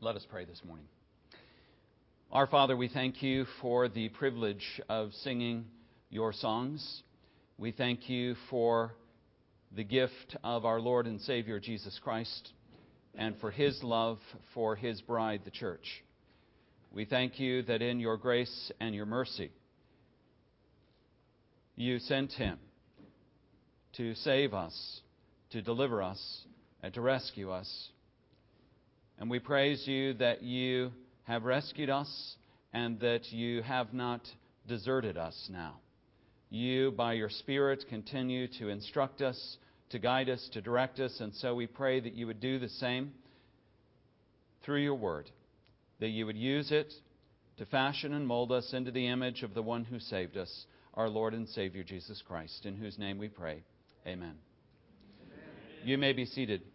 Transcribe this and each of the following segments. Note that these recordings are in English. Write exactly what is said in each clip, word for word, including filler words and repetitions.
Let us pray this morning. Our Father, we thank you for the privilege of singing your songs. We thank you for the gift of our Lord and Savior Jesus Christ and for His love for His bride, the church. We thank you that in your grace and your mercy, you sent Him to save us, to deliver us, and to rescue us. And we praise you that you have rescued us and that you have not deserted us now. You, by your Spirit, continue to instruct us, to guide us, to direct us, and so we pray that you would do the same through your word, that you would use it to fashion and mold us into the image of the one who saved us, our Lord and Savior Jesus Christ, in whose name we pray. Amen. Amen. You may be seated.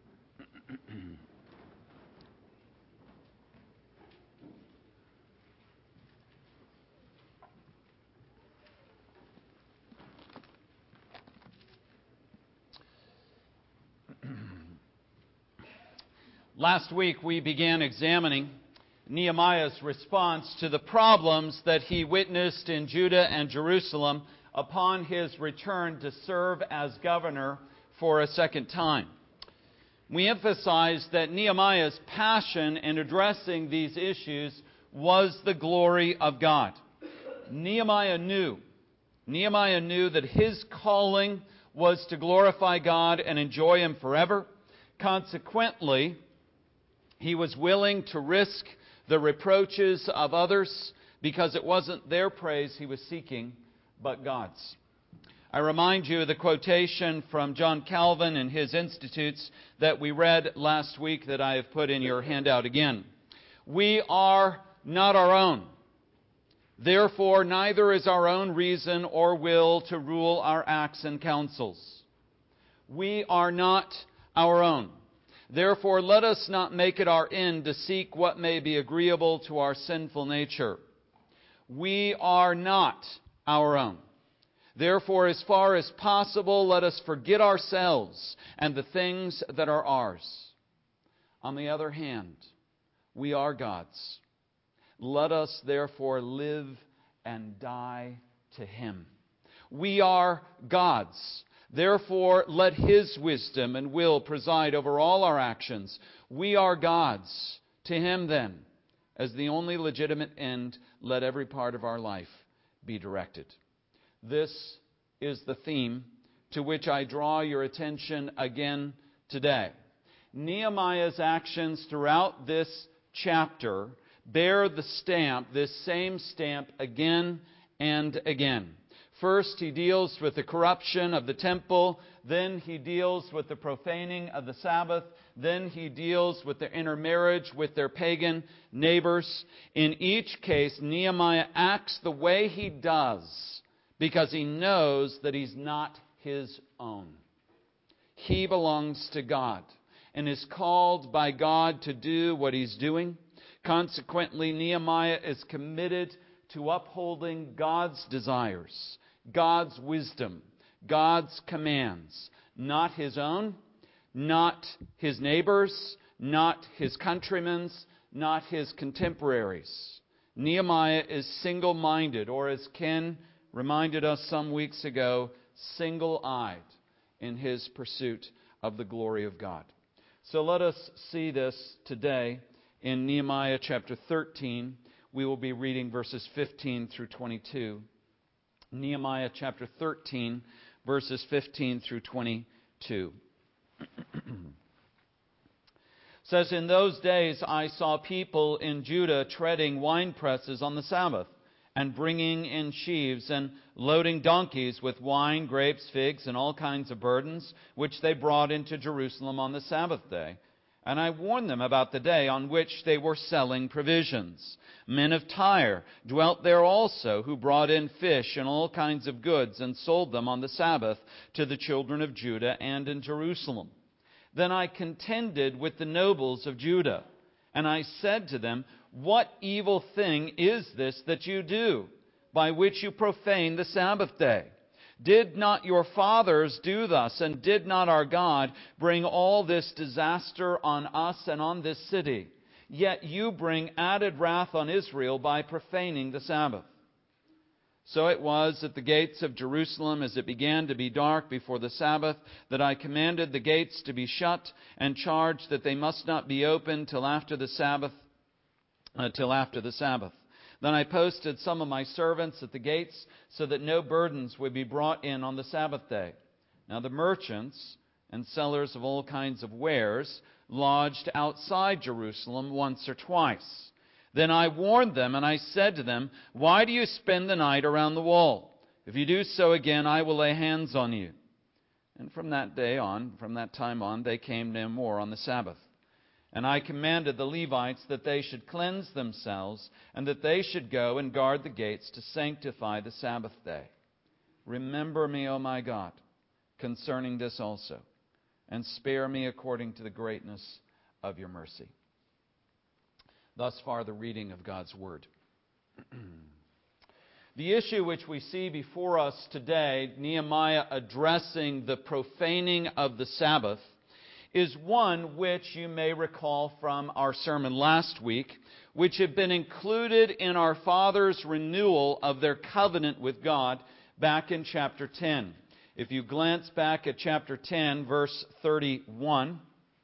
Last week we began examining Nehemiah's response to the problems that he witnessed in Judah and Jerusalem upon his return to serve as governor for a second time. We emphasized that Nehemiah's passion in addressing these issues was the glory of God. Nehemiah knew, Nehemiah knew that his calling was to glorify God and enjoy Him forever. Consequently, he was willing to risk the reproaches of others because it wasn't their praise he was seeking, but God's. I remind you of the quotation from John Calvin in his Institutes that we read last week that I have put in your handout again. We are not our own. Therefore, neither is our own reason or will to rule our acts and counsels. We are not our own. Therefore, let us not make it our end to seek what may be agreeable to our sinful nature. We are not our own. Therefore, as far as possible, let us forget ourselves and the things that are ours. On the other hand, we are God's. Let us therefore live and die to Him. We are God's. Therefore, let His wisdom and will preside over all our actions. We are God's. To Him, then, as the only legitimate end, let every part of our life be directed. This is the theme to which I draw your attention again today. Nehemiah's actions throughout this chapter bear the stamp, this same stamp, again and again. First, he deals with the corruption of the temple. Then he deals with the profaning of the Sabbath. Then he deals with their intermarriage with their pagan neighbors. In each case, Nehemiah acts the way he does because he knows that he's not his own. He belongs to God and is called by God to do what he's doing. Consequently, Nehemiah is committed to upholding God's desires, God's wisdom, God's commands, not his own, not his neighbors, not his countrymen's, not his contemporaries. Nehemiah is single-minded, or as Ken reminded us some weeks ago, single-eyed in his pursuit of the glory of God. So let us see this today in Nehemiah chapter thirteen. We will be reading verses fifteen through twenty-two. Nehemiah chapter thirteen, verses fifteen through twenty-two. Says, in those days I saw people in Judah treading wine presses on the Sabbath, and bringing in sheaves, and loading donkeys with wine, grapes, figs, and all kinds of burdens, which they brought into Jerusalem on the Sabbath day. And I warned them about the day on which they were selling provisions. Men of Tyre dwelt there also, who brought in fish and all kinds of goods, and sold them on the Sabbath to the children of Judah and in Jerusalem. Then I contended with the nobles of Judah, and I said to them, what evil thing is this that you do, by which you profane the Sabbath day? Did not your fathers do thus, and did not our God bring all this disaster on us and on this city? yet you bring added wrath on Israel by profaning the Sabbath. So it was at the gates of Jerusalem, as it began to be dark before the Sabbath, that I commanded the gates to be shut, and charged that they must not be opened till after the Sabbath, uh, till after the Sabbath. Then I posted some of my servants at the gates, so that no burdens would be brought in on the Sabbath day. Now the merchants and sellers of all kinds of wares lodged outside Jerusalem once or twice. Then I warned them, and I said to them, why do you spend the night around the wall? If you do so again, I will lay hands on you. And from that day on, from that time on, they came no more on the Sabbath. And I commanded the Levites that they should cleanse themselves, and that they should go and guard the gates to sanctify the Sabbath day. Remember me, O my God, concerning this also, and spare me according to the greatness of your mercy. Thus far, the reading of God's Word. The issue which we see before us today, Nehemiah addressing the profaning of the Sabbath, is one which you may recall from our sermon last week, which had been included in our fathers' renewal of their covenant with God back in chapter ten. If you glance back at chapter ten, verse thirty-one,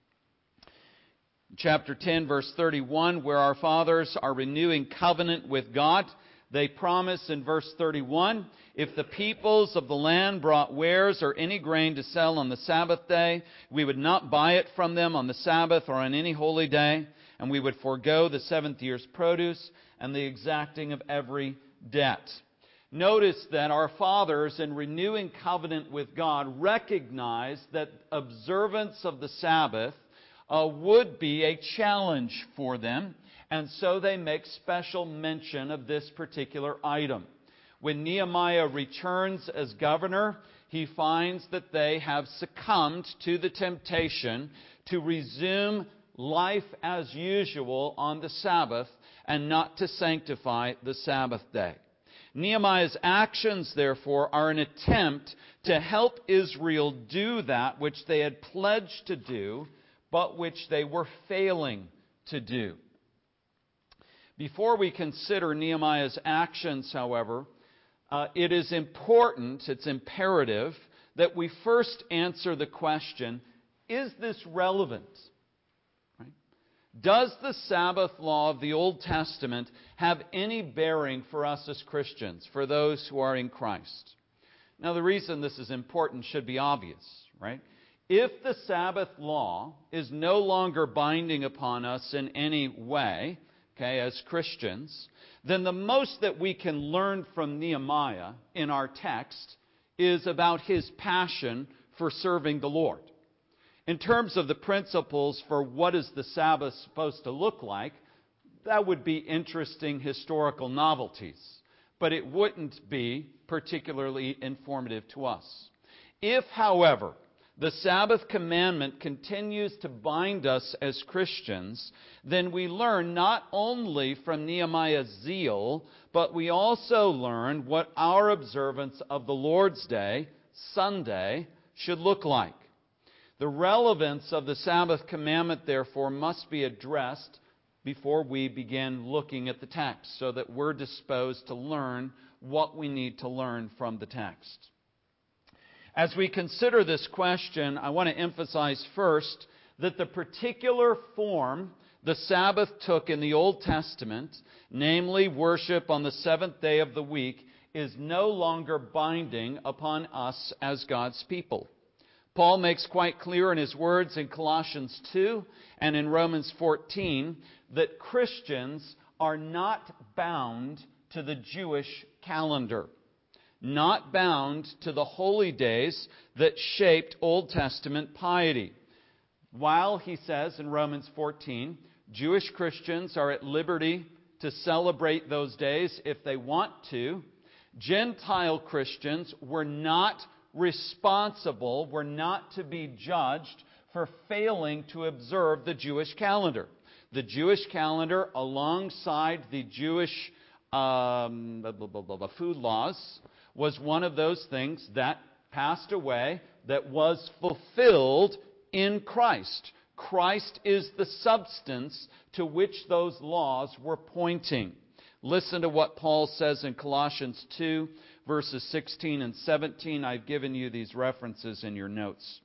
chapter ten, verse thirty-one, where our fathers are renewing covenant with God, they promise in verse thirty-one, if the peoples of the land brought wares or any grain to sell on the Sabbath day, we would not buy it from them on the Sabbath or on any holy day, and we would forego the seventh year's produce and the exacting of every debt. Notice that our fathers, in renewing covenant with God, recognized that observance of the Sabbath Uh, would be a challenge for them, and so they make special mention of this particular item. When Nehemiah returns as governor, he finds that they have succumbed to the temptation to resume life as usual on the Sabbath and not to sanctify the Sabbath day. Nehemiah's actions, therefore, are an attempt to help Israel do that which they had pledged to do, but which they were failing to do. Before we consider Nehemiah's actions, however, uh, it is important, it's imperative, that we first answer the question, is this relevant? Right? Does the Sabbath law of the Old Testament have any bearing for us as Christians, for those who are in Christ? Now, the reason this is important should be obvious, right? If the Sabbath law is no longer binding upon us in any way, okay, as Christians, then the most that we can learn from Nehemiah in our text is about his passion for serving the Lord. In terms of the principles for what is the Sabbath supposed to look like, that would be interesting historical novelties, but it wouldn't be particularly informative to us. If, however, the Sabbath commandment continues to bind us as Christians, then we learn not only from Nehemiah's zeal, but we also learn what our observance of the Lord's Day, Sunday, should look like. The relevance of the Sabbath commandment, therefore, must be addressed before we begin looking at the text, so that we're disposed to learn what we need to learn from the text. As we consider this question, I want to emphasize first that the particular form the Sabbath took in the Old Testament, namely worship on the seventh day of the week, is no longer binding upon us as God's people. Paul makes quite clear in his words in Colossians two and in Romans fourteen that Christians are not bound to the Jewish calendar, not bound to the holy days that shaped Old Testament piety. While, he says in Romans fourteen, Jewish Christians are at liberty to celebrate those days if they want to, Gentile Christians were not responsible, were not to be judged for failing to observe the Jewish calendar. The Jewish calendar, alongside the Jewish um, blah, blah, blah, blah, food laws, was one of those things that passed away, that was fulfilled in Christ Christ is the substance to which those laws were pointing. Listen to what Paul says in Colossians two, verses sixteen and seventeen. I've given you these references in your notes.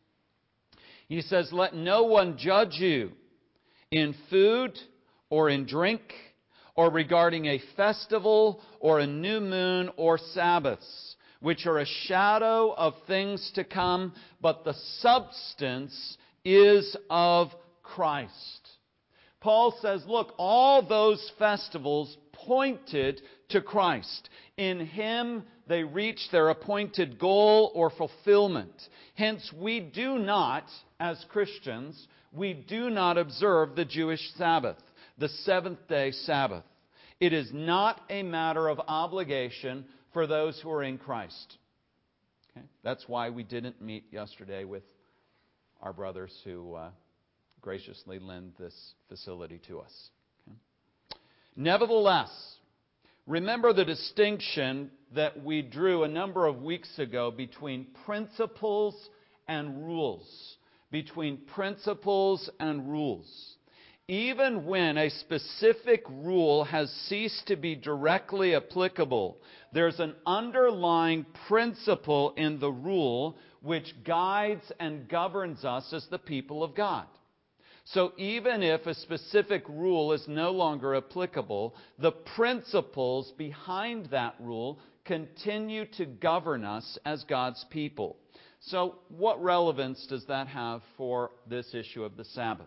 He says, "Let no one judge you in food or in drink, or regarding a festival or a new moon or Sabbaths, which are a shadow of things to come, but the substance is of Christ." Paul says, look, all those festivals pointed to Christ. In Him they reach their appointed goal or fulfillment. Hence, we do not, as Christians, we do not observe the Jewish Sabbath, the seventh-day Sabbath. It is not a matter of obligation for those who are in Christ. Okay? That's why we didn't meet yesterday with our brothers who uh, graciously lend this facility to us. Okay? Nevertheless, remember the distinction that we drew a number of weeks ago between principles and rules. Between principles and rules. Even when a specific rule has ceased to be directly applicable, there's an underlying principle in the rule which guides and governs us as the people of God. So even if a specific rule is no longer applicable, the principles behind that rule continue to govern us as God's people. So what relevance does that have for this issue of the Sabbath?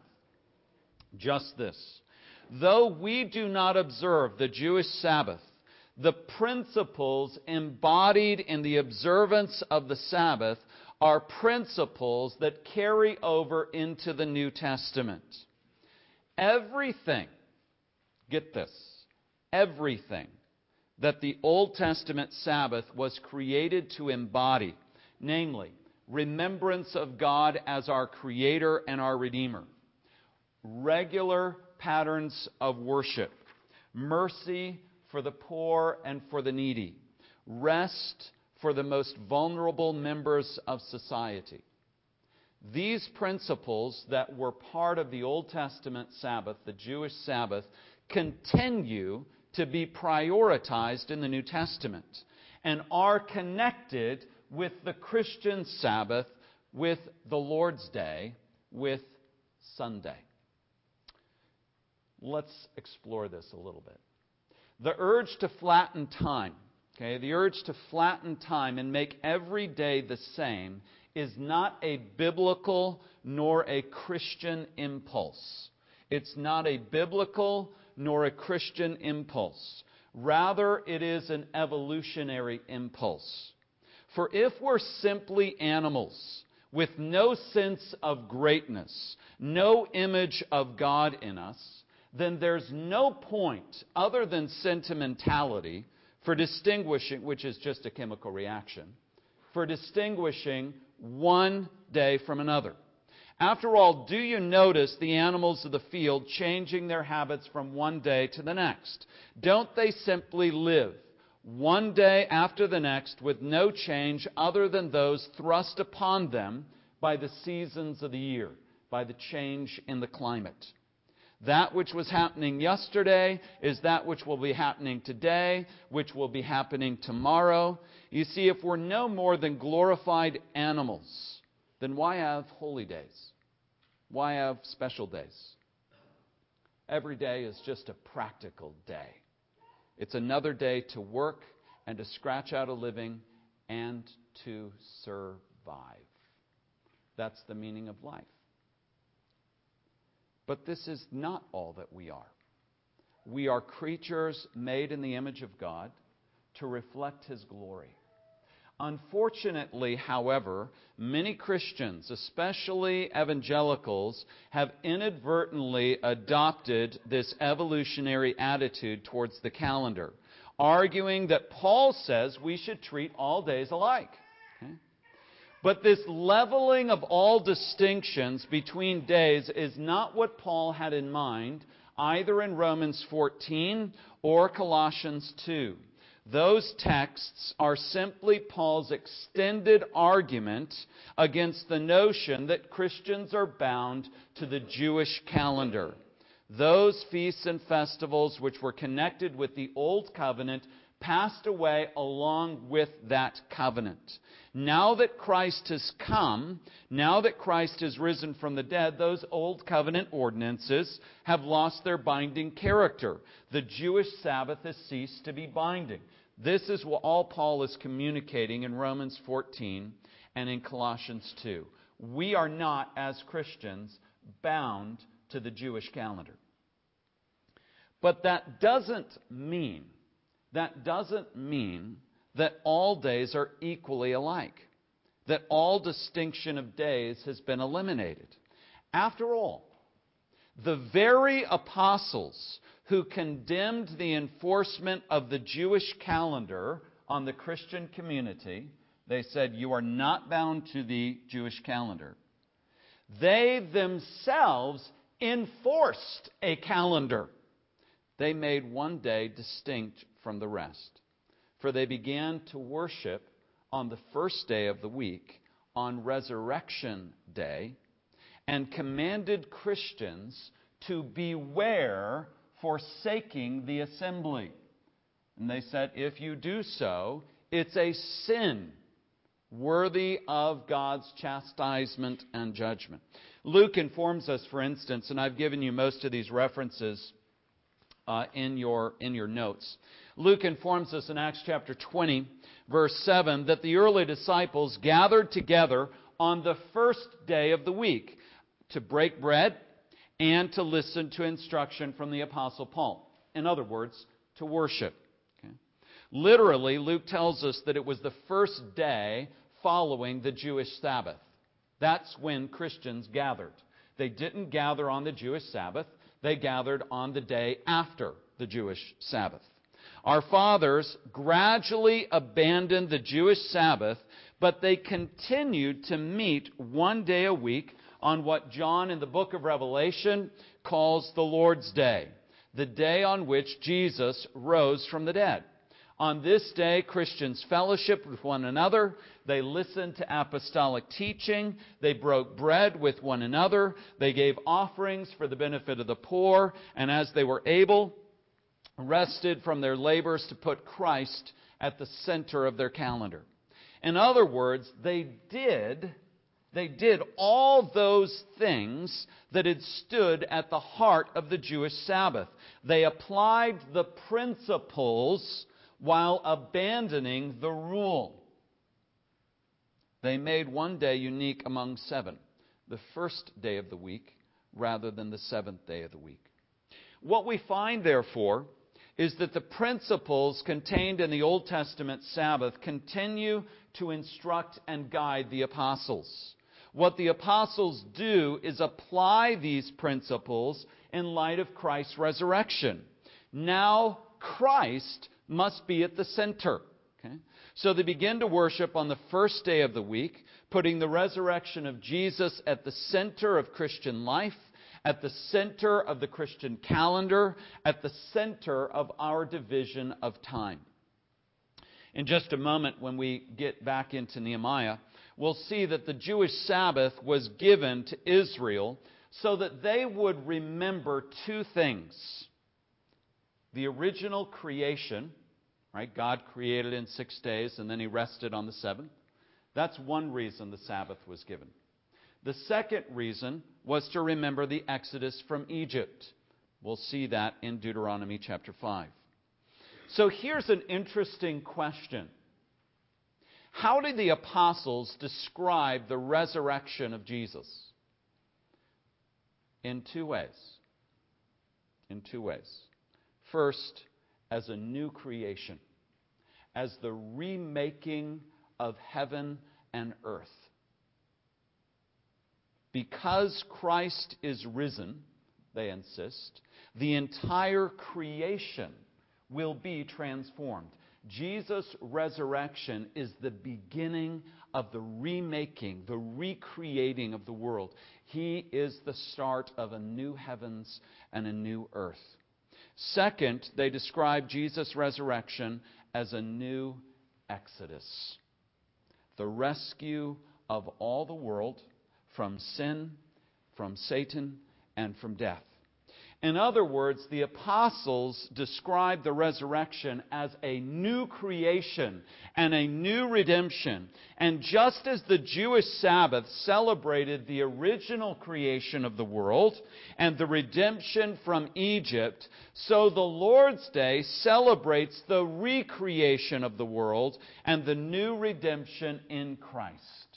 Just this. Though we do not observe the Jewish Sabbath, the principles embodied in the observance of the Sabbath are principles that carry over into the New Testament. Everything, get this, everything that the Old Testament Sabbath was created to embody, namely, remembrance of God as our Creator and our Redeemer, regular patterns of worship, mercy for the poor and for the needy, rest for the most vulnerable members of society. These principles that were part of the Old Testament Sabbath, the Jewish Sabbath, continue to be prioritized in the New Testament and are connected with the Christian Sabbath, with the Lord's Day, with Sunday. Let's explore this a little bit. The urge to flatten time, okay, the urge to flatten time and make every day the same is not a biblical nor a Christian impulse. It's not a biblical nor a Christian impulse. Rather, it is an evolutionary impulse. For if we're simply animals with no sense of greatness, no image of God in us, then there's no point other than sentimentality for distinguishing, which is just a chemical reaction, for distinguishing one day from another. After all, do you notice the animals of the field changing their habits from one day to the next? Don't they simply live one day after the next with no change other than those thrust upon them by the seasons of the year, by the change in the climate? That which was happening yesterday is that which will be happening today, which will be happening tomorrow. You see, if we're no more than glorified animals, then why have holy days? Why have special days? Every day is just a practical day. It's another day to work and to scratch out a living and to survive. That's the meaning of life. But this is not all that we are. We are creatures made in the image of God to reflect His glory. Unfortunately, however, many Christians, especially evangelicals, have inadvertently adopted this evolutionary attitude towards the calendar, arguing that Paul says we should treat all days alike. Okay? But this leveling of all distinctions between days is not what Paul had in mind, either in Romans fourteen or Colossians two. Those texts are simply Paul's extended argument against the notion that Christians are bound to the Jewish calendar. Those feasts and festivals which were connected with the Old Covenant passed away along with that covenant. Now that Christ has come, now that Christ has risen from the dead, those Old Covenant ordinances have lost their binding character. The Jewish Sabbath has ceased to be binding. This is what all Paul is communicating in Romans fourteen and in Colossians two. We are not, as Christians, bound to the Jewish calendar. But that doesn't mean, that doesn't mean that all days are equally alike, that all distinction of days has been eliminated. After all, the very apostles who condemned the enforcement of the Jewish calendar on the Christian community, they said, you are not bound to the Jewish calendar. They themselves enforced a calendar. They made one day distinct from the rest. For they began to worship on the first day of the week, on Resurrection Day, and commanded Christians to beware forsaking the assembly. And they said, if you do so, it's a sin worthy of God's chastisement and judgment. Luke informs us, for instance, and I've given you most of these references uh, in your in your notes. Luke informs us in Acts chapter twenty, verse seven, that the early disciples gathered together on the first day of the week to break bread and to listen to instruction from the Apostle Paul. In other words, to worship. Okay. Literally, Luke tells us that it was the first day following the Jewish Sabbath. That's when Christians gathered. They didn't gather on the Jewish Sabbath. They gathered on the day after the Jewish Sabbath. Our fathers gradually abandoned the Jewish Sabbath, but they continued to meet one day a week on what John in the book of Revelation calls the Lord's Day, the day on which Jesus rose from the dead. On this day, Christians fellowshiped with one another. They listened to apostolic teaching. They broke bread with one another. They gave offerings for the benefit of the poor. And as they were able, rested from their labors to put Christ at the center of their calendar. In other words, they did, they did all those things that had stood at the heart of the Jewish Sabbath. They applied the principles while abandoning the rule. They made one day unique among seven, the first day of the week, rather than the seventh day of the week. What we find, therefore, is that the principles contained in the Old Testament Sabbath continue to instruct and guide the apostles. What the apostles do is apply these principles in light of Christ's resurrection. Now Christ must be at the center. Okay? So they begin to worship on the first day of the week, putting the resurrection of Jesus at the center of Christian life, at the center of the Christian calendar, at the center of our division of time. In just a moment, when we get back into Nehemiah, we'll see that the Jewish Sabbath was given to Israel so that they would remember two things. The original creation, right? God created in six days and then He rested on the seventh. That's one reason the Sabbath was given. The second reason was to remember the Exodus from Egypt. We'll see that in Deuteronomy chapter five. So here's an interesting question. How did the apostles describe the resurrection of Jesus? In two ways. In two ways. First, as a new creation, as the remaking of heaven and earth. Because Christ is risen, they insist, the entire creation will be transformed. Jesus' resurrection is the beginning of the remaking, the recreating of the world. He is the start of a new heavens and a new earth. Second, they describe Jesus' resurrection as a new exodus. The rescue of all the world from sin, from Satan, and from death. In other words, the apostles describe the resurrection as a new creation and a new redemption. And just as the Jewish Sabbath celebrated the original creation of the world and the redemption from Egypt, so the Lord's Day celebrates the recreation of the world and the new redemption in Christ.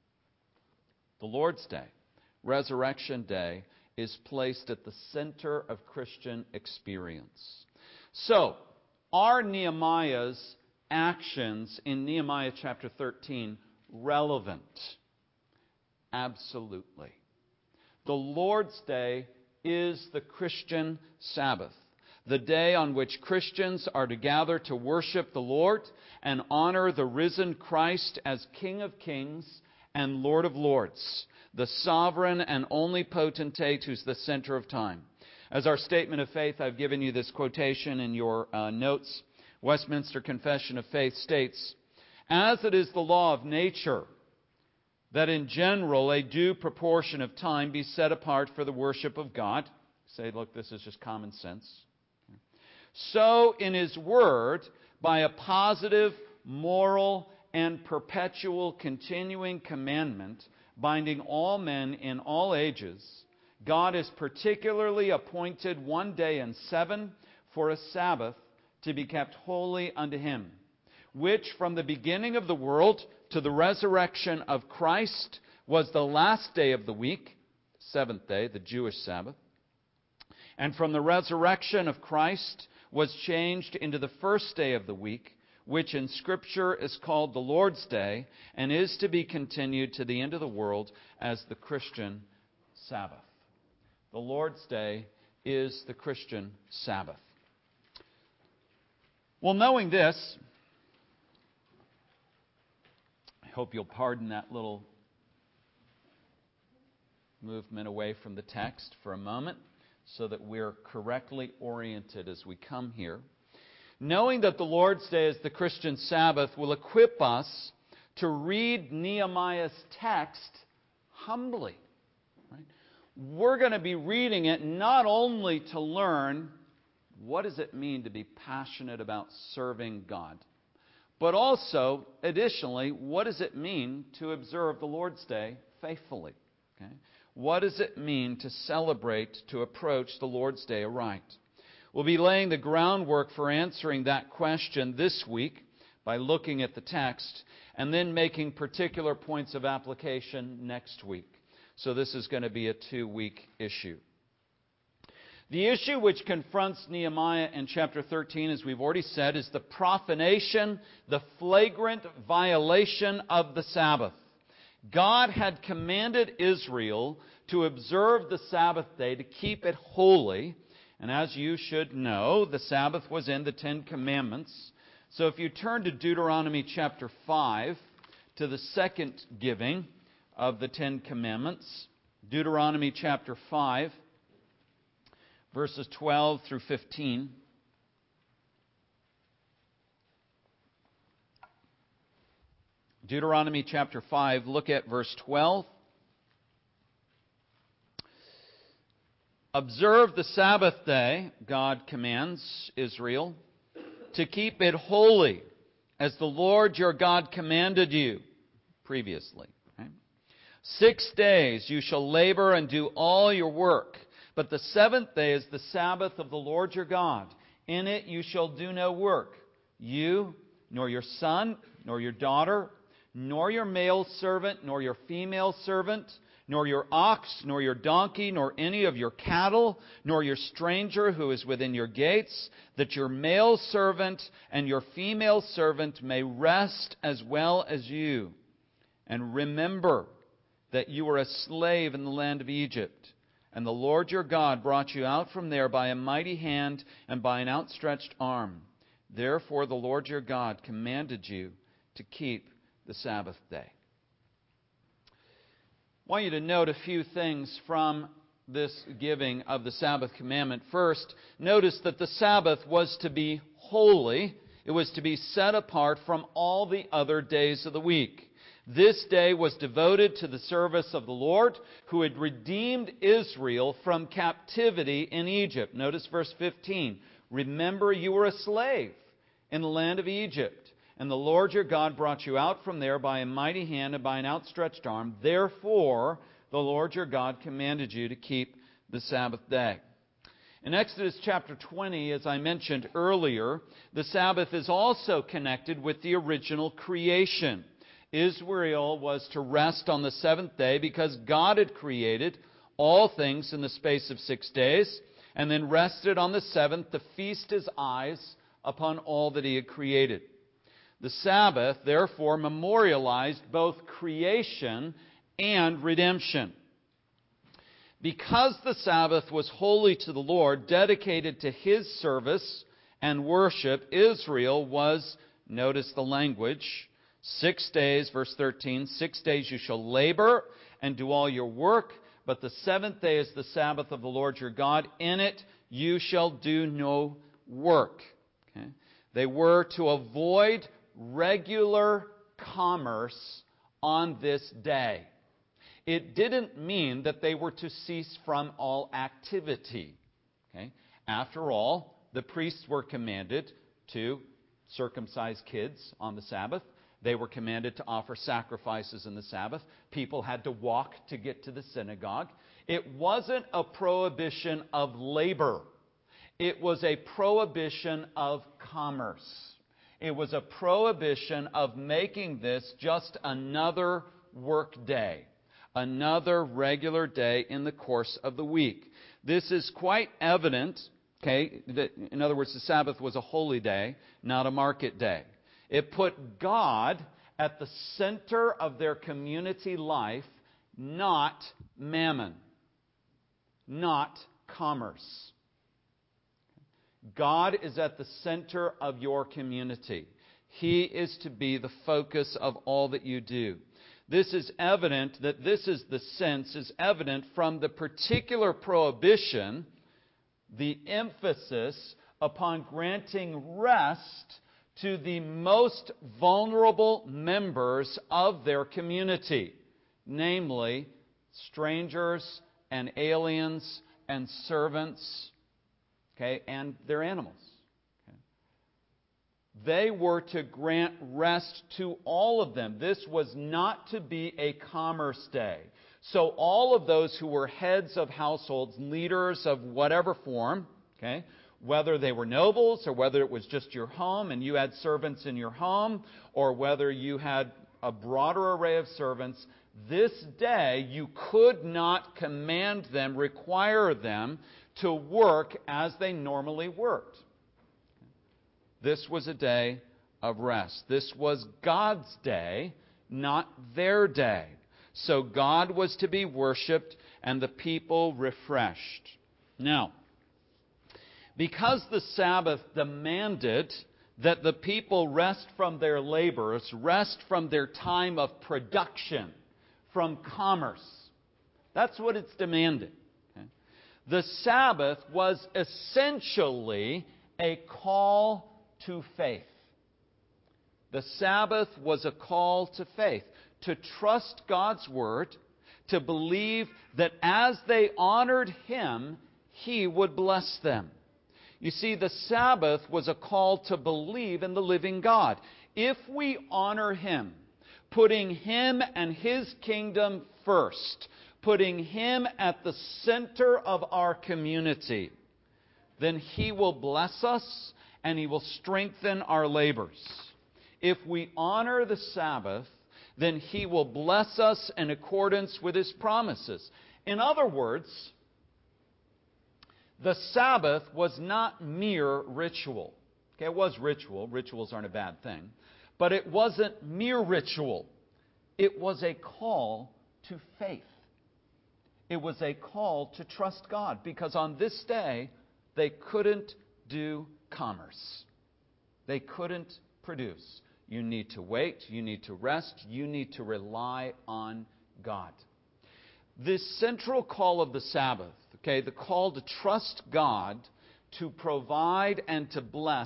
The Lord's Day, Resurrection Day, is placed at the center of Christian experience. So, are Nehemiah's actions in Nehemiah chapter thirteen relevant? Absolutely. The Lord's Day is the Christian Sabbath, the day on which Christians are to gather to worship the Lord and honor the risen Christ as King of Kings and Lord of Lords, the sovereign and only potentate who's the center of time. As our statement of faith, I've given you this quotation in your uh, notes. Westminster Confession of Faith states, "As it is the law of nature that in general a due proportion of time be set apart for the worship of God," say, look, this is just common sense. "So in His Word, by a positive, moral, and perpetual continuing commandment, binding all men in all ages, God has particularly appointed one day in seven for a Sabbath to be kept holy unto Him, which from the beginning of the world to the resurrection of Christ was the last day of the week," seventh day, the Jewish Sabbath, "and from the resurrection of Christ was changed into the first day of the week, which in Scripture is called the Lord's Day, and is to be continued to the end of the world as the Christian Sabbath." The Lord's Day is the Christian Sabbath. Well, knowing this, I hope you'll pardon that little movement away from the text for a moment so that we're correctly oriented as we come here. Knowing that the Lord's Day is the Christian Sabbath will equip us to read Nehemiah's text humbly. Right? We're going to be reading it not only to learn what does it mean to be passionate about serving God, but also, additionally, what does it mean to observe the Lord's Day faithfully? Okay? What does it mean to celebrate, to approach the Lord's Day aright? We'll be laying the groundwork for answering that question this week by looking at the text and then making particular points of application next week. So this is going to be a two-week issue. The issue which confronts Nehemiah in chapter thirteen, as we've already said, is the profanation, the flagrant violation of the Sabbath. God had commanded Israel to observe the Sabbath day, to keep it holy. And as you should know, the Sabbath was in the Ten Commandments. So if you turn to Deuteronomy chapter five, to the second giving of the Ten Commandments, Deuteronomy chapter five, verses twelve through fifteen. Deuteronomy chapter five, look at verse twelve. "Observe the Sabbath day," God commands Israel, "to keep it holy, as the Lord your God commanded you," previously. Right? "Six days you shall labor and do all your work, but the seventh day is the Sabbath of the Lord your God. In it you shall do no work, you, nor your son, nor your daughter, nor your male servant, nor your female servant, nor your ox, nor your donkey, nor any of your cattle, nor your stranger who is within your gates, that your male servant and your female servant may rest as well as you. And remember that you were a slave in the land of Egypt, and the Lord your God brought you out from there by a mighty hand and by an outstretched arm. Therefore the Lord your God commanded you to keep the Sabbath day." I want you to note a few things from this giving of the Sabbath commandment. First, notice that the Sabbath was to be holy It was to be set apart from all the other days of the week. This day was devoted to the service of the Lord, who had redeemed Israel from captivity in Egypt. Notice verse fifteen. Remember, you were a slave in the land of Egypt, and the Lord your God brought you out from there by a mighty hand and by an outstretched arm. Therefore, the Lord your God commanded you to keep the Sabbath day. In Exodus chapter twenty, as I mentioned earlier, the Sabbath is also connected with the original creation. Israel was to rest on the seventh day because God had created all things in the space of six days, and then rested on the seventh to feast His eyes upon all that He had created. The Sabbath, therefore, memorialized both creation and redemption. Because the Sabbath was holy to the Lord, dedicated to His service and worship, Israel was, notice the language, six days, verse thirteen, six days you shall labor and do all your work, but the seventh day is the Sabbath of the Lord your God. In it you shall do no work. Okay? They were to avoid regular commerce on this day. It didn't mean that they were to cease from all activity. Okay? After all, the priests were commanded to circumcise kids on the Sabbath. They were commanded to offer sacrifices in the Sabbath. People had to walk to get to the synagogue. It wasn't a prohibition of labor. It was a prohibition of commerce. It was a prohibition of making this just another work day, another regular day in the course of the week. This is quite evident, okay, that, in other words, the Sabbath was a holy day, not a market day. It put God at the center of their community life, not mammon, not commerce. God is at the center of your community. He is to be the focus of all that you do. This is evident, that this is the sense, is evident from the particular prohibition, the emphasis upon granting rest to the most vulnerable members of their community, namely strangers and aliens and servants, okay, and their animals. Okay. They were to grant rest to all of them. This was not to be a commerce day. So all of those who were heads of households, leaders of whatever form, okay, whether they were nobles or whether it was just your home and you had servants in your home, or whether you had a broader array of servants, this day you could not command them, require them to work as they normally worked. This was a day of rest. This was God's day, not their day. So God was to be worshipped and the people refreshed. Now, because the Sabbath demanded that the people rest from their labors, rest from their time of production, from commerce. That's what it's demanded. Okay? The Sabbath was essentially a call to faith. The Sabbath was a call to faith, to trust God's Word, to believe that as they honored Him, He would bless them. You see, the Sabbath was a call to believe in the living God. If we honor Him, putting Him and His kingdom first, putting Him at the center of our community, then He will bless us and He will strengthen our labors. If we honor the Sabbath, then He will bless us in accordance with His promises. In other words, the Sabbath was not mere ritual. Okay, it was ritual. Rituals aren't a bad thing. But it wasn't mere ritual. It was a call to faith. It was a call to trust God. Because on this day, they couldn't do commerce. They couldn't produce. You need to wait. You need to rest. You need to rely on God. This central call of the Sabbath, okay, the call to trust God, to provide and to bless,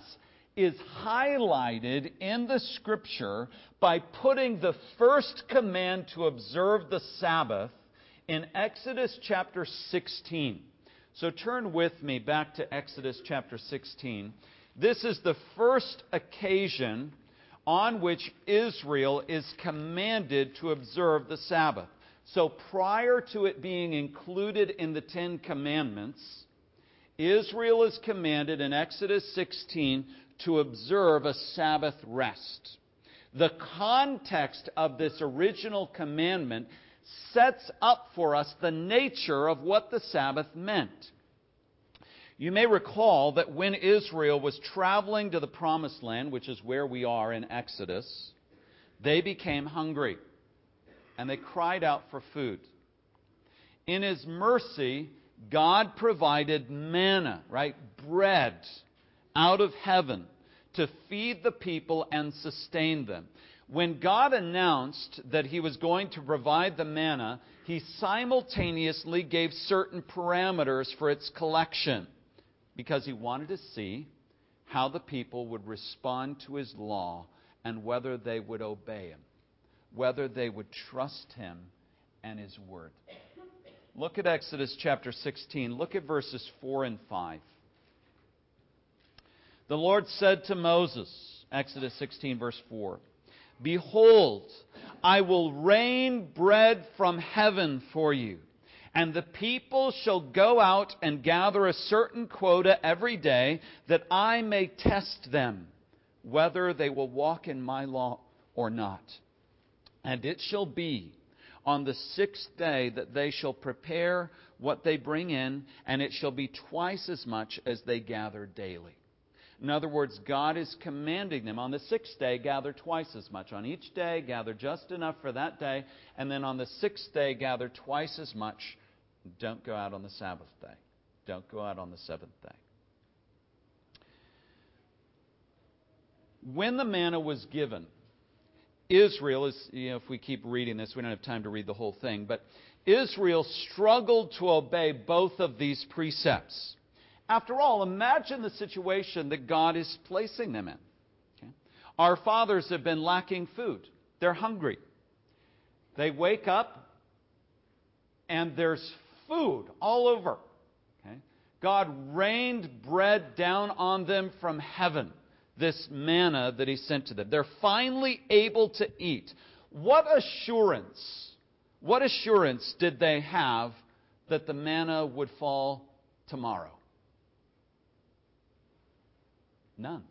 is highlighted in the Scripture by putting the first command to observe the Sabbath in Exodus chapter sixteen. So turn with me back to Exodus chapter sixteen. This is the first occasion on which Israel is commanded to observe the Sabbath. So prior to it being included in the Ten Commandments, Israel is commanded in Exodus sixteen to observe a Sabbath rest. The context of this original commandment sets up for us the nature of what the Sabbath meant. You may recall that when Israel was traveling to the Promised Land, which is where we are in Exodus, they became hungry and they cried out for food. In His mercy, God provided manna, right? Bread out of heaven to feed the people and sustain them. When God announced that He was going to provide the manna, He simultaneously gave certain parameters for its collection, because He wanted to see how the people would respond to His law and whether they would obey Him, whether they would trust Him and His word. Look at Exodus chapter sixteen. Look at verses four and five. The Lord said to Moses, Exodus sixteen, verse four, "Behold, I will rain bread from heaven for you, and the people shall go out and gather a certain quota every day, that I may test them, whether they will walk in my law or not. And it shall be on the sixth day that they shall prepare what they bring in, and it shall be twice as much as they gather daily." In other words, God is commanding them on the sixth day, gather twice as much. On each day, gather just enough for that day. And then on the sixth day, gather twice as much. Don't go out on the Sabbath day. Don't go out on the seventh day. When the manna was given, Israel is, you know, if we keep reading this, we don't have time to read the whole thing, but Israel struggled to obey both of these precepts. After all, imagine the situation that God is placing them in. Okay? Our fathers have been lacking food. They're hungry. They wake up and there's food all over. Okay? God rained bread down on them from heaven, this manna that He sent to them. They're finally able to eat. What assurance, what assurance did they have that the manna would fall tomorrow? None.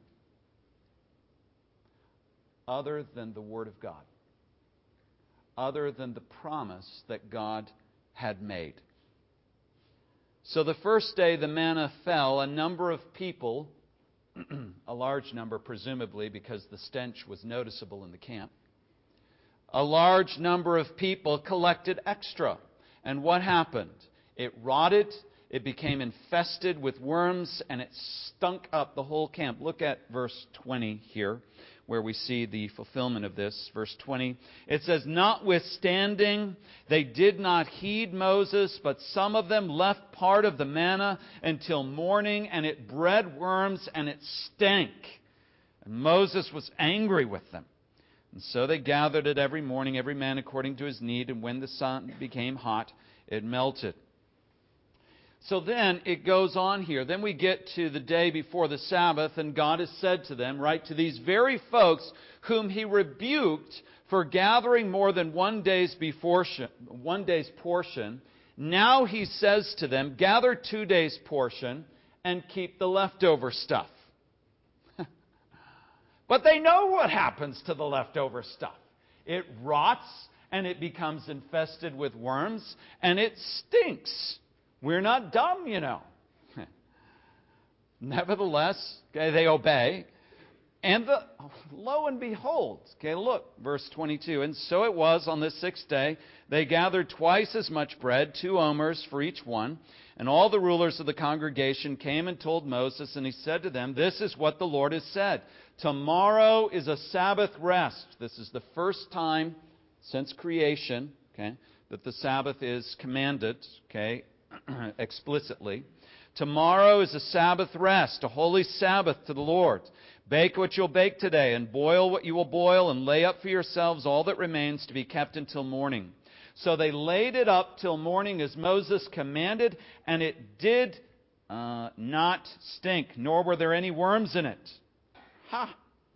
Other than the Word of God. Other than the promise that God had made. So the first day the manna fell, a number of people, a large number presumably because the stench was noticeable in the camp, a large number of people collected extra. And what happened? It rotted. It became infested with worms, and it stunk up the whole camp. Look at verse twenty here, where we see the fulfillment of this. Verse twenty, it says, "Notwithstanding, they did not heed Moses, but some of them left part of the manna until morning, and it bred worms, and it stank. And Moses was angry with them. And so they gathered it every morning, every man according to his need, and when the sun became hot, it melted." So then it goes on here. Then we get to the day before the Sabbath, and God has said to them, right, to these very folks whom He rebuked for gathering more than one day's before one day's portion, now He says to them, gather two days' portion and keep the leftover stuff. But they know what happens to the leftover stuff. It rots and it becomes infested with worms and it stinks. We're not dumb, you know. Nevertheless, okay, they obey. And the, lo and behold, okay, look, verse twenty-two. "And so it was on the sixth day, they gathered twice as much bread, two omers for each one. And all the rulers of the congregation came and told Moses, and he said to them, 'This is what the Lord has said. Tomorrow is a Sabbath rest.'" This is the first time since creation, okay, that the Sabbath is commanded, okay, explicitly. "Tomorrow is a Sabbath rest, a holy Sabbath to the Lord. Bake what you'll bake today, and boil what you will boil, and lay up for yourselves all that remains to be kept until morning. So they laid it up till morning as Moses commanded, and it did uh, not stink, nor were there any worms in it. Ha!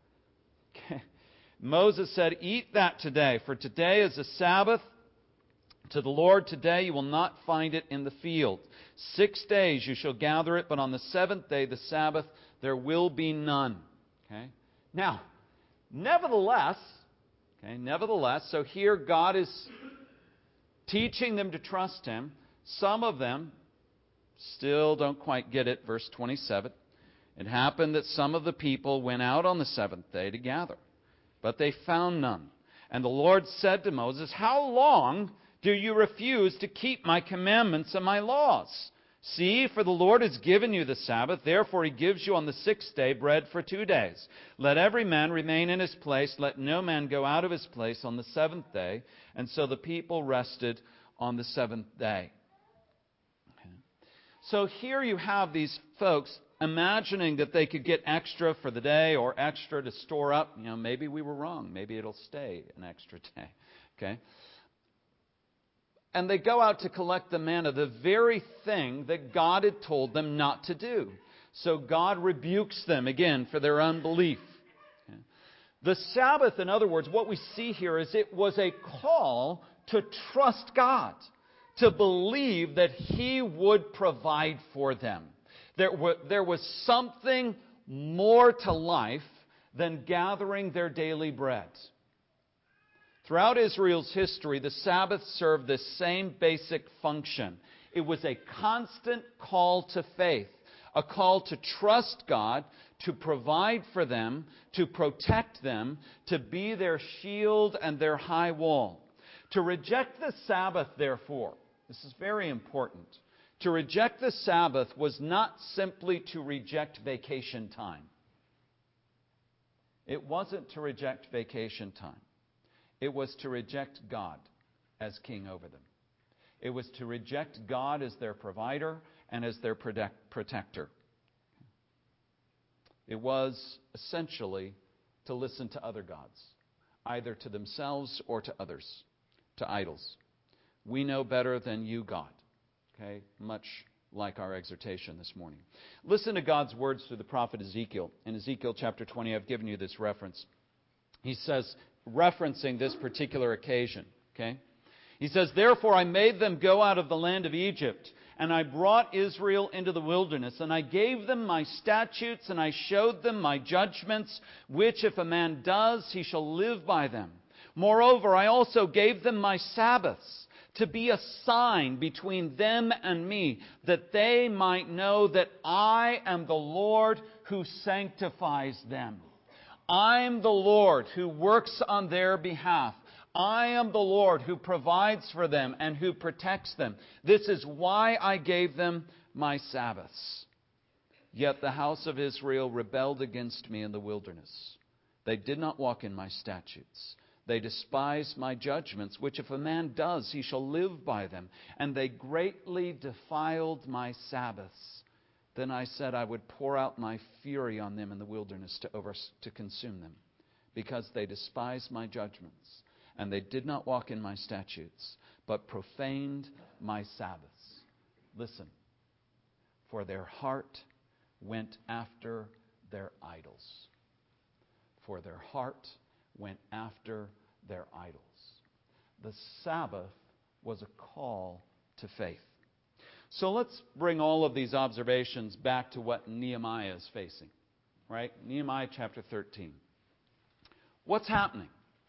Moses said, "Eat that today, for today is a Sabbath to the Lord. Today you will not find it in the field. Six days you shall gather it, but on the seventh day, the Sabbath, there will be none." Okay? Now, nevertheless, okay, nevertheless, so here God is teaching them to trust Him. Some of them still don't quite get it. Verse twenty-seven. It happened that some of the people went out on the seventh day to gather, but they found none. And the Lord said to Moses, "How long do you refuse to keep my commandments and my laws? See, for the Lord has given you the Sabbath, therefore He gives you on the sixth day bread for two days. Let every man remain in his place, let no man go out of his place on the seventh day." And so the people rested on the seventh day. Okay. So here you have these folks imagining that they could get extra for the day or extra to store up. You know, maybe we were wrong. Maybe it'll stay an extra day. Okay? And they go out to collect the manna, the very thing that God had told them not to do. So God rebukes them again for their unbelief. Okay. The Sabbath, in other words, what we see here is it was a call to trust God, to believe that He would provide for them. There, were, there was something more to life than gathering their daily bread. Throughout Israel's history, the Sabbath served the same basic function. It was a constant call to faith, a call to trust God, to provide for them, to protect them, to be their shield and their high wall. To reject the Sabbath, therefore, this is very important. To reject the Sabbath was not simply to reject vacation time. It wasn't to reject vacation time. It was to reject God as king over them. It was to reject God as their provider and as their protect, protector. It was essentially to listen to other gods, either to themselves or to others, to idols. We know better than you, God. Okay, much like our exhortation this morning. Listen to God's words through the prophet Ezekiel. In Ezekiel chapter twenty, I've given you this reference. He says, referencing this particular occasion, okay? He says, "Therefore I made them go out of the land of Egypt, and I brought Israel into the wilderness, and I gave them my statutes, and I showed them my judgments, which if a man does, he shall live by them. Moreover, I also gave them my Sabbaths, to be a sign between them and me, that they might know that I am the Lord who sanctifies them. I'm the Lord who works on their behalf. I am the Lord who provides for them and who protects them. This is why I gave them my Sabbaths. Yet the house of Israel rebelled against me in the wilderness. They did not walk in my statutes. They despised my judgments, which if a man does, he shall live by them. And they greatly defiled my Sabbaths. Then I said I would pour out my fury on them in the wilderness to over, to consume them, because they despised my judgments, and they did not walk in my statutes, but profaned my Sabbaths. Listen, for their heart went after their idols. For their heart went after their idols. The Sabbath was a call to faith. So let's bring all of these observations back to what Nehemiah is facing. Right? Nehemiah chapter thirteen. What's happening?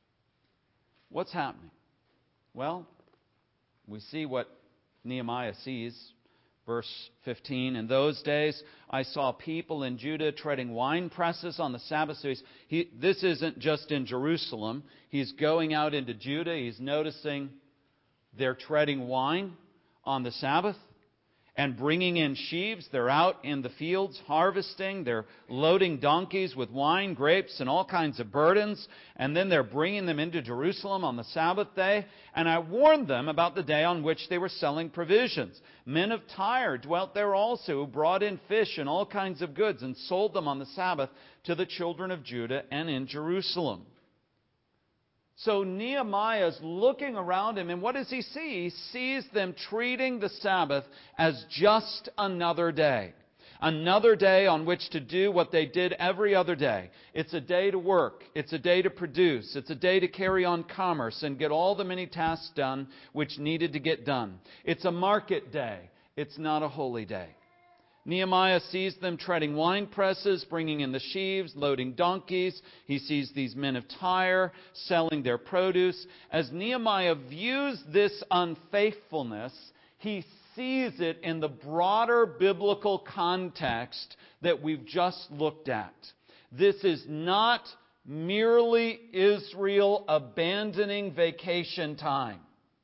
What's happening? Well, we see what Nehemiah sees. Verse fifteen, "In those days I saw people in Judah treading wine presses on the Sabbath." So he's, he, this isn't just in Jerusalem. He's going out into Judah. He's noticing they're treading wine on the Sabbath. and bringing in sheaves. They're out in the fields harvesting. They're loading donkeys with wine, grapes, and all kinds of burdens. And then they're bringing them into Jerusalem on the Sabbath day. And I warned them about the day on which they were selling provisions. Men of Tyre dwelt there also, who brought in fish and all kinds of goods and sold them on the Sabbath to the children of Judah and in Jerusalem. So Nehemiah is looking around him, and what does he see? He sees them treating the Sabbath as just another day. Another day on which to do what they did every other day. It's a day to work. It's a day to produce. It's a day to carry on commerce and get all the many tasks done which needed to get done. It's a market day. It's not a holy day. Nehemiah sees them treading wine presses, bringing in the sheaves, loading donkeys. He sees these men of Tyre selling their produce. As Nehemiah views this unfaithfulness, he sees it in the broader biblical context that we've just looked at. This is not merely Israel abandoning vacation time.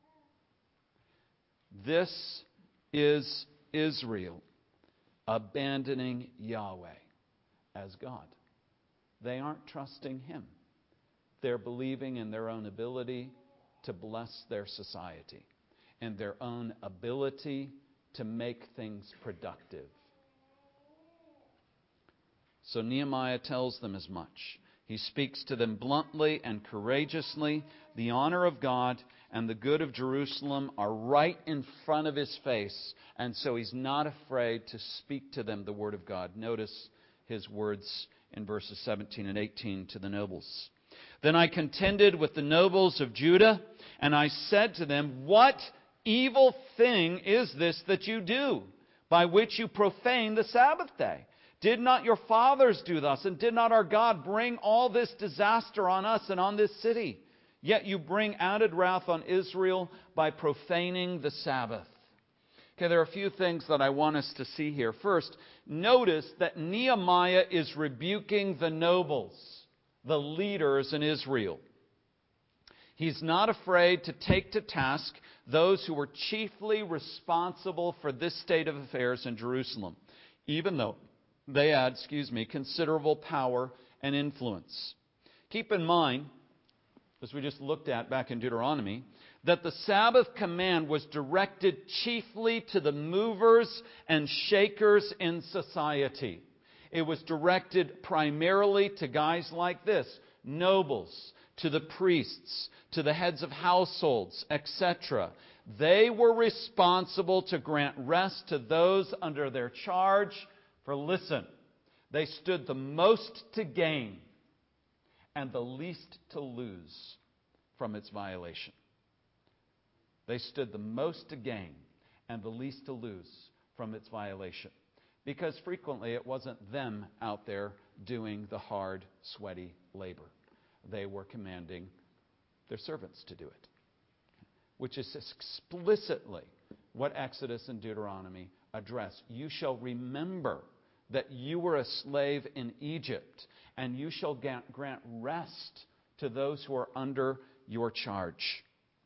This is Israel abandoning Yahweh as God. They aren't trusting Him. They're believing in their own ability to bless their society and their own ability to make things productive. So Nehemiah tells them as much. He speaks to them bluntly and courageously. The honor of God and the good of Jerusalem are right in front of his face, and so he's not afraid to speak to them the word of God. Notice his words in verses seventeen and eighteen to the nobles. Then I contended with the nobles of Judah, and I said to them, "What evil thing is this that you do, by which you profane the Sabbath day? Did not your fathers do thus, and did not our God bring all this disaster on us and on this city? Yet you bring added wrath on Israel by profaning the Sabbath." Okay, there are a few things that I want us to see here. First, notice that Nehemiah is rebuking the nobles, the leaders in Israel. He's not afraid to take to task those who were chiefly responsible for this state of affairs in Jerusalem, even though they had, excuse me, considerable power and influence. Keep in mind, as we just looked at back in Deuteronomy, that the Sabbath command was directed chiefly to the movers and shakers in society. It was directed primarily to guys like this, nobles, to the priests, to the heads of households, et cetera. They were responsible to grant rest to those under their charge. For listen, they stood the most to gain and the least to lose from its violation. They stood the most to gain and the least to lose from its violation. Because frequently it wasn't them out there doing the hard, sweaty labor. They were commanding their servants to do it. Which is explicitly what Exodus and Deuteronomy address. You shall remember that you were a slave in Egypt, and you shall grant rest to those who are under your charge.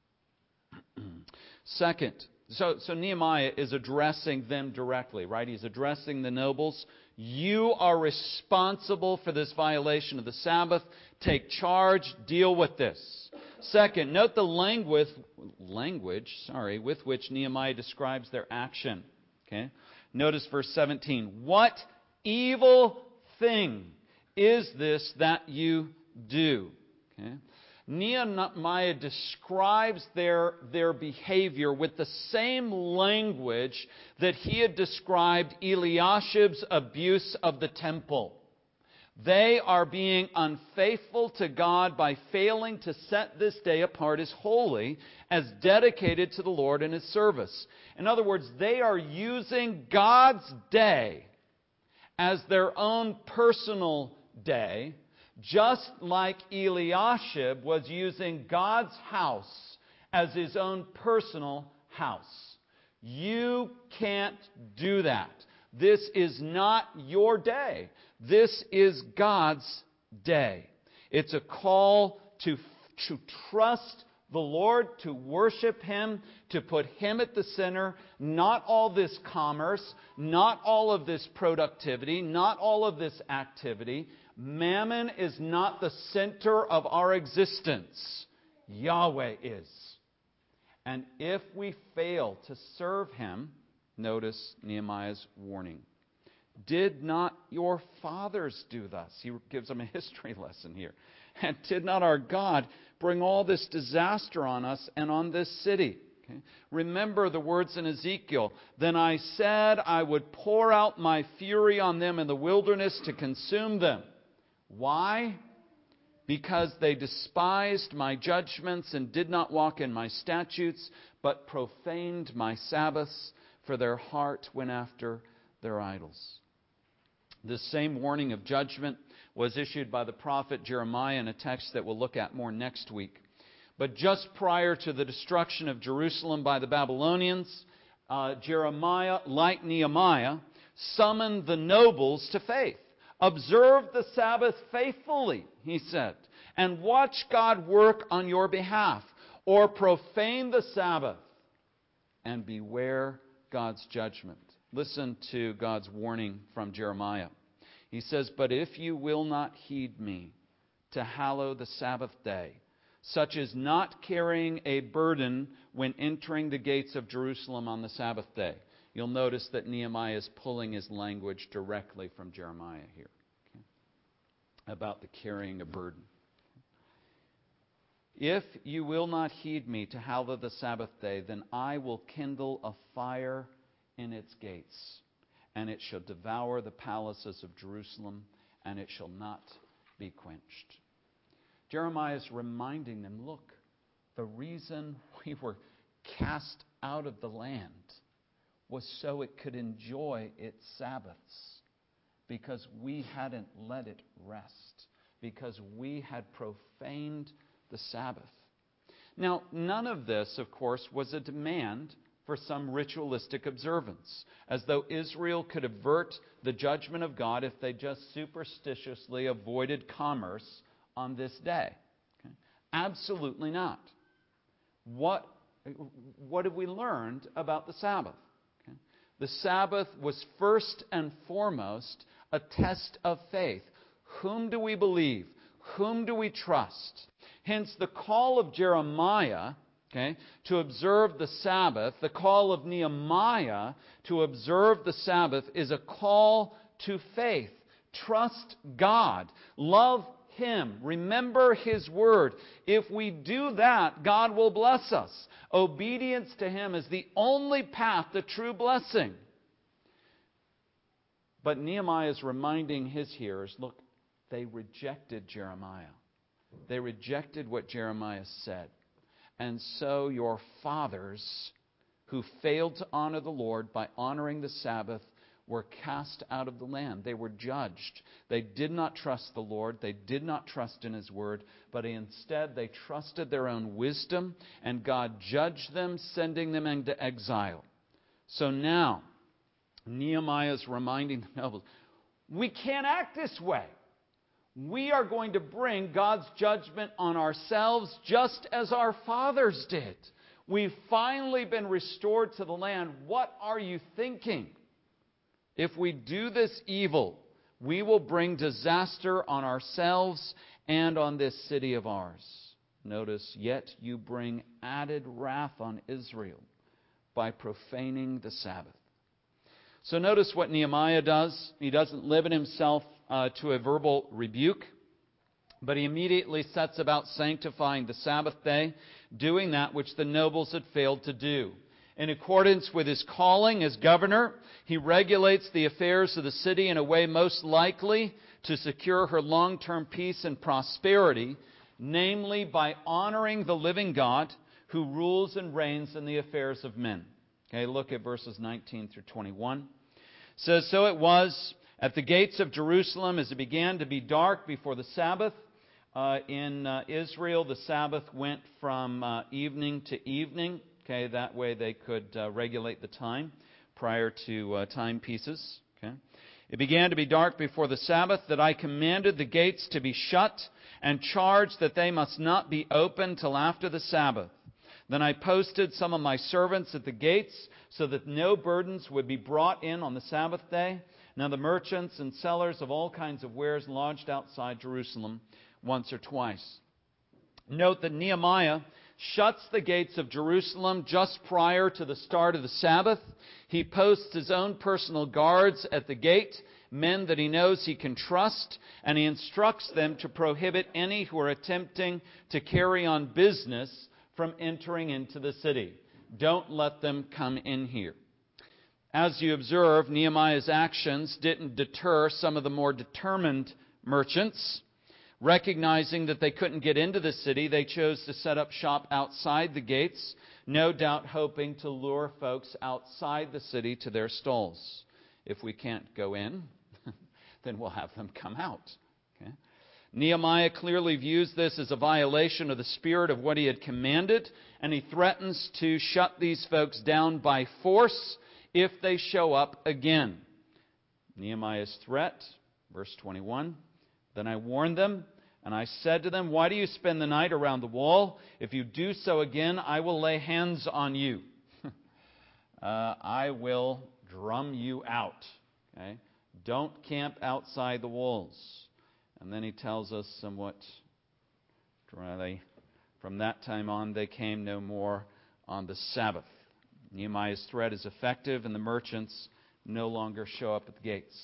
Second, so, so Nehemiah is addressing them directly, right? He's addressing the nobles. You are responsible for this violation of the Sabbath. Take charge. Deal with this. Second, note the language, language, sorry, with which Nehemiah describes their action. Okay? Notice verse seventeen. What evil thing is this that you do? Okay? Nehemiah describes their, their behavior with the same language that he had described Eliashib's abuse of the temple. They are being unfaithful to God by failing to set this day apart as holy, as dedicated to the Lord and His service. In other words, they are using God's day as their own personal day, just like Eliashib was using God's house as his own personal house. You can't do that. This is not your day. This is God's day. It's a call to, to trust the Lord, to worship Him, to put Him at the center, not all this commerce, not all of this productivity, not all of this activity. Mammon is not the center of our existence. Yahweh is. And if we fail to serve Him, notice Nehemiah's warning. Did not your fathers do thus? He gives them a history lesson here. And did not our God bring all this disaster on us and on this city? Okay. Remember the words in Ezekiel. Then I said I would pour out my fury on them in the wilderness to consume them. Why? Because they despised my judgments and did not walk in my statutes, but profaned my Sabbaths, for their heart went after their idols. This same warning of judgment was issued by the prophet Jeremiah in a text that we'll look at more next week. But just prior to the destruction of Jerusalem by the Babylonians, uh, Jeremiah, like Nehemiah, summoned the nobles to faith. Observe the Sabbath faithfully, he said, and watch God work on your behalf, or profane the Sabbath, and beware God's judgment. Listen to God's warning from Jeremiah. He says, but if you will not heed me to hallow the Sabbath day, such as not carrying a burden when entering the gates of Jerusalem on the Sabbath day. You'll notice that Nehemiah is pulling his language directly from Jeremiah here, okay, about the carrying a burden. If you will not heed me to hallow the Sabbath day, then I will kindle a fire in its gates, and it shall devour the palaces of Jerusalem, and it shall not be quenched. Jeremiah is reminding them, look, the reason we were cast out of the land was so it could enjoy its Sabbaths, because we hadn't let it rest, because we had profaned the Sabbath. Now, none of this, of course, was a demand for some ritualistic observance, as though Israel could avert the judgment of God if they just superstitiously avoided commerce on this day. Okay? Absolutely not. What, what have we learned about the Sabbath? Okay? The Sabbath was first and foremost a test of faith. Whom do we believe? Whom do we trust? Hence, the call of Jeremiah, okay, to observe the Sabbath, the call of Nehemiah to observe the Sabbath is a call to faith. Trust God. Love Him. Remember His Word. If we do that, God will bless us. Obedience to Him is the only path to true blessing. But Nehemiah is reminding his hearers, look, they rejected Jeremiah. They rejected what Jeremiah said. And so your fathers, who failed to honor the Lord by honoring the Sabbath, were cast out of the land. They were judged. They did not trust the Lord. They did not trust in His Word, but instead they trusted their own wisdom, and God judged them, sending them into exile. So now, Nehemiah is reminding the nobles, we can't act this way. We are going to bring God's judgment on ourselves just as our fathers did. We've finally been restored to the land. What are you thinking? If we do this evil, we will bring disaster on ourselves and on this city of ours. Notice, yet you bring added wrath on Israel by profaning the Sabbath. So notice what Nehemiah does. He doesn't limit himself uh, to a verbal rebuke, but he immediately sets about sanctifying the Sabbath day, doing that which the nobles had failed to do. In accordance with his calling as governor, he regulates the affairs of the city in a way most likely to secure her long-term peace and prosperity, namely by honoring the living God who rules and reigns in the affairs of men. Okay, look at verses nineteen through twenty-one. It says, so it was at the gates of Jerusalem as it began to be dark before the Sabbath. Uh, in uh, Israel, the Sabbath went from uh, evening to evening. Okay, that way they could uh, regulate the time prior to uh, timepieces. Okay, it began to be dark before the Sabbath that I commanded the gates to be shut and charged that they must not be opened till after the Sabbath. Then I posted some of my servants at the gates, so that no burdens would be brought in on the Sabbath day. Now the merchants and sellers of all kinds of wares lodged outside Jerusalem once or twice. Note that Nehemiah shuts the gates of Jerusalem just prior to the start of the Sabbath. He posts his own personal guards at the gate, men that he knows he can trust, and he instructs them to prohibit any who are attempting to carry on business from entering into the city. Don't let them come in here. As you observe, Nehemiah's actions didn't deter some of the more determined merchants. Recognizing that they couldn't get into the city, they chose to set up shop outside the gates, no doubt hoping to lure folks outside the city to their stalls. If we can't go in, then we'll have them come out. Okay? Nehemiah clearly views this as a violation of the spirit of what he had commanded, and he threatens to shut these folks down by force if they show up again. Nehemiah's threat, verse twenty-one, then I warned them, and I said to them, why do you spend the night around the wall? If you do so again, I will lay hands on you. uh, I will drum you out. Okay? Don't camp outside the walls. And then he tells us somewhat dryly, from that time on they came no more on the Sabbath. Nehemiah's threat is effective, and the merchants no longer show up at the gates.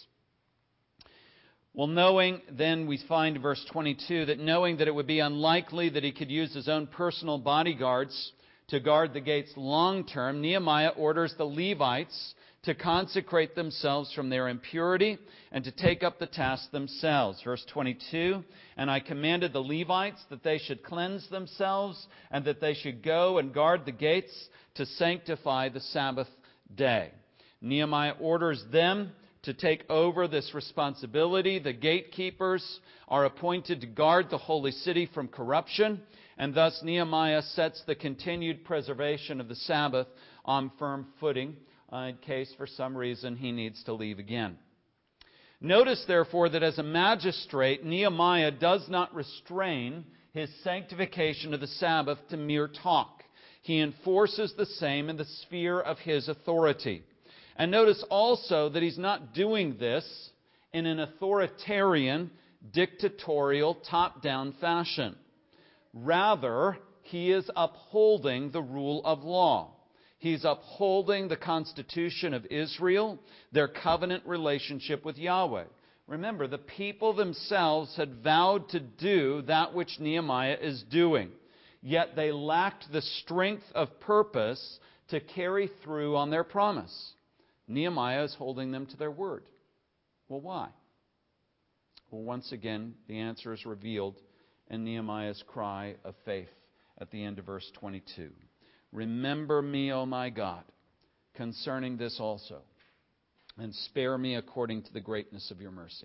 Well, knowing, then we find in verse twenty-two, that knowing that it would be unlikely that he could use his own personal bodyguards to guard the gates long term, Nehemiah orders the Levites to consecrate themselves from their impurity and to take up the task themselves. Verse twenty-two, and I commanded the Levites that they should cleanse themselves and that they should go and guard the gates to sanctify the Sabbath day. Nehemiah orders them to take over this responsibility. The gatekeepers are appointed to guard the holy city from corruption, and thus Nehemiah sets the continued preservation of the Sabbath on firm footing, Uh, in case for some reason he needs to leave again. Notice, therefore, that as a magistrate, Nehemiah does not restrain his sanctification of the Sabbath to mere talk. He enforces the same in the sphere of his authority. And notice also that he's not doing this in an authoritarian, dictatorial, top-down fashion. Rather, he is upholding the rule of law. He's upholding the constitution of Israel, their covenant relationship with Yahweh. Remember, the people themselves had vowed to do that which Nehemiah is doing, yet they lacked the strength of purpose to carry through on their promise. Nehemiah is holding them to their word. Well, why? Well, once again, the answer is revealed in Nehemiah's cry of faith at the end of verse twenty-two. Remember me, O my God, concerning this also, and spare me according to the greatness of your mercy.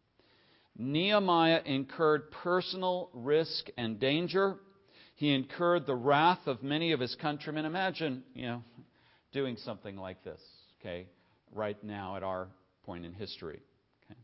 Nehemiah incurred personal risk and danger. He incurred the wrath of many of his countrymen. Imagine, you know, doing something like this, okay, right now at our point in history. Okay.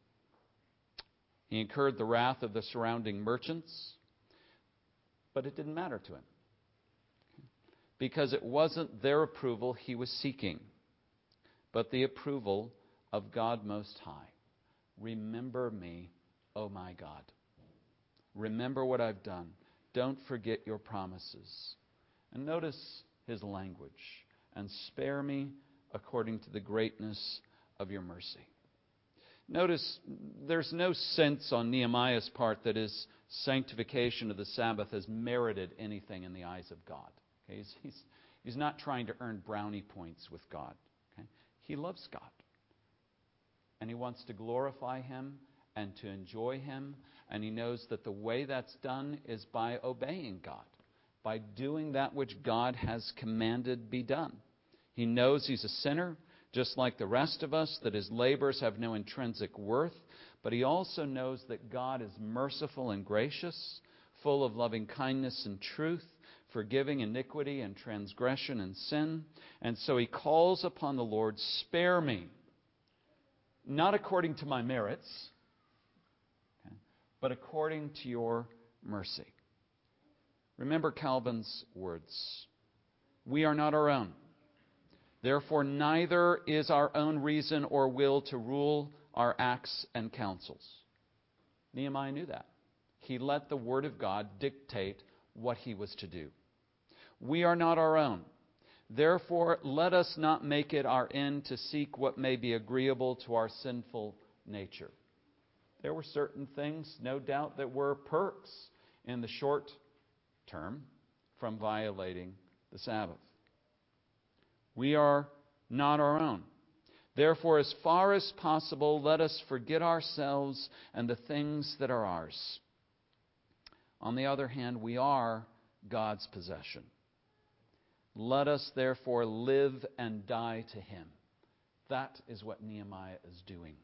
He incurred the wrath of the surrounding merchants, but it didn't matter to him, because it wasn't their approval he was seeking, but the approval of God Most High. Remember me, O my God. Remember what I've done. Don't forget your promises. And notice his language. And spare me according to the greatness of your mercy. Notice there's no sense on Nehemiah's part that his sanctification of the Sabbath has merited anything in the eyes of God. Okay? He's, he's, he's not trying to earn brownie points with God. Okay? He loves God. And he wants to glorify Him and to enjoy Him. And he knows that the way that's done is by obeying God, by doing that which God has commanded be done. He knows he's a sinner, just like the rest of us, that his labors have no intrinsic worth. But he also knows that God is merciful and gracious, full of loving kindness and truth, forgiving iniquity and transgression and sin. And so he calls upon the Lord, spare me, not according to my merits, okay, but according to your mercy. Remember Calvin's words. We are not our own. Therefore, neither is our own reason or will to rule our acts and counsels. Nehemiah knew that. He let the Word of God dictate what he was to do. We are not our own. Therefore, let us not make it our end to seek what may be agreeable to our sinful nature. There were certain things, no doubt, that were perks in the short term from violating the Sabbath. We are not our own. Therefore, as far as possible, let us forget ourselves and the things that are ours. On the other hand, we are God's possession. Let us therefore live and die to Him. That is what Nehemiah is doing.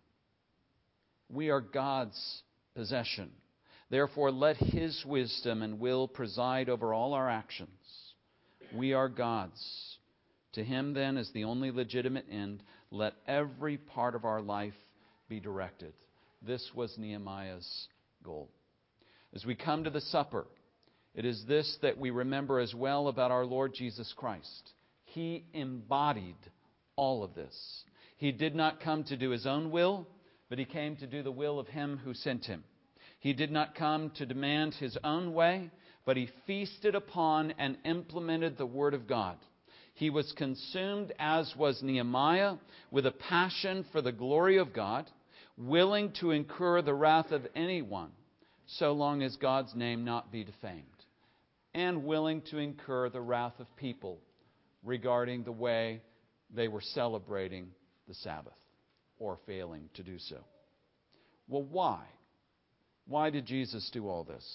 We are God's possession. Therefore, let His wisdom and will preside over all our actions. We are God's. To Him, then, as the only legitimate end, let every part of our life be directed. This was Nehemiah's goal. As we come to the supper, it is this that we remember as well about our Lord Jesus Christ. He embodied all of this. He did not come to do His own will, but He came to do the will of Him who sent Him. He did not come to demand His own way, but He feasted upon and implemented the Word of God. He was consumed, as was Nehemiah, with a passion for the glory of God, willing to incur the wrath of anyone, so long as God's name not be defamed, and willing to incur the wrath of people regarding the way they were celebrating the Sabbath, or failing to do so. Well, why? Why did Jesus do all this?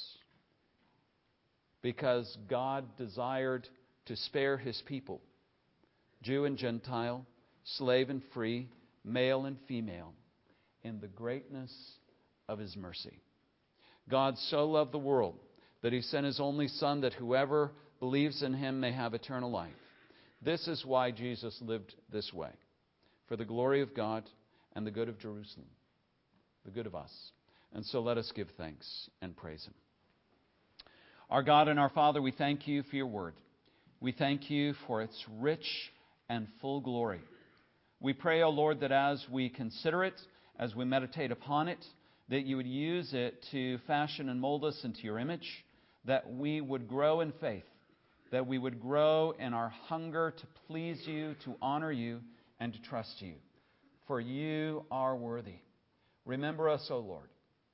Because God desired to spare His people, Jew and Gentile, slave and free, male and female, in the greatness of His mercy. God so loved the world that He sent His only Son, that whoever believes in Him may have eternal life. This is why Jesus lived this way, for the glory of God and the good of Jerusalem, the good of us. And so let us give thanks and praise Him. Our God and our Father, we thank You for Your word. We thank You for its rich and full glory. We pray, O Lord, that as we consider it, as we meditate upon it, that You would use it to fashion and mold us into Your image, that we would grow in faith, that we would grow in our hunger to please You, to honor You, and to trust You. For You are worthy. Remember us, O Lord.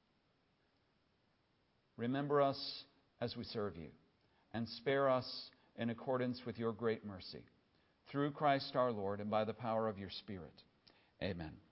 Remember us as we serve You, and spare us in accordance with Your great mercy. Through Christ our Lord, and by the power of Your Spirit. Amen.